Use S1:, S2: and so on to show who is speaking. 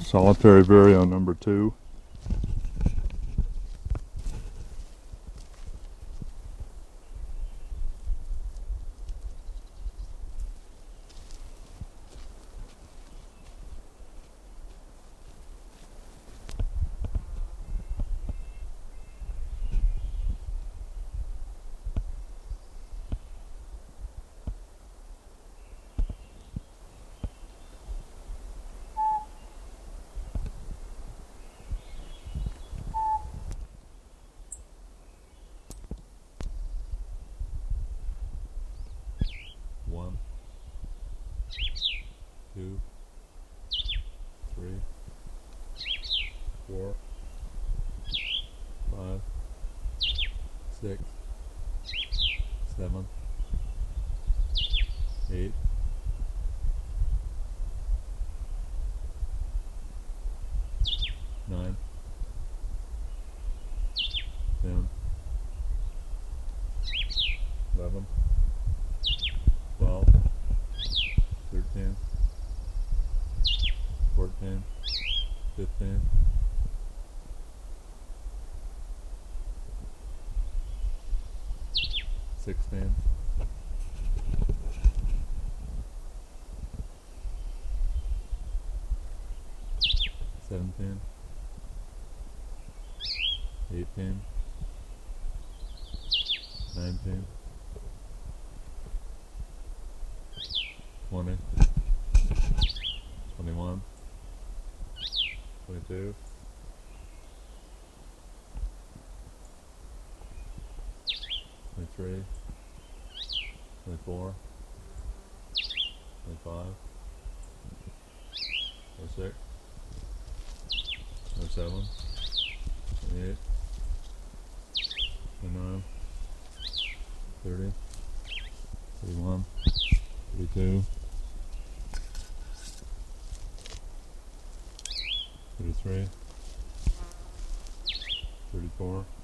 S1: Solitary Vireo number 2. One, 2, 3, 4, 5, 6, 7, 8, 9, 10, 11, 12, 13, 14, 15, 16, 17, 18, 19, 20, 21, 22, 23, 24, 25, 26, 27, 28, 29, 30, 31, 32, 33, 34,